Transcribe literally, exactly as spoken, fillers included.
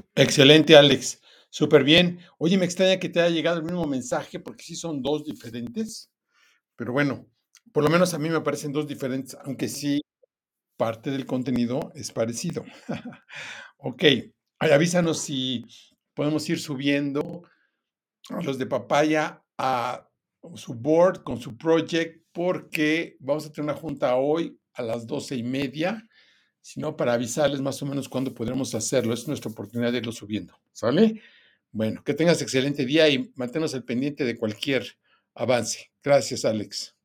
Excelente, Alex. Súper bien. Oye, me extraña que te haya llegado el mismo mensaje porque sí son dos diferentes, pero bueno, por lo menos a mí me parecen dos diferentes, aunque sí parte del contenido es parecido. Okey, ay, avísanos si podemos ir subiendo a los de Papaya a su board con su project, porque vamos a tener una junta hoy a las doce y media, sino para avisarles más o menos cuándo podremos hacerlo. Es nuestra oportunidad de irlo subiendo, ¿sale? Bueno, que tengas excelente día y manténnos al pendiente de cualquier avance. Gracias, Alex.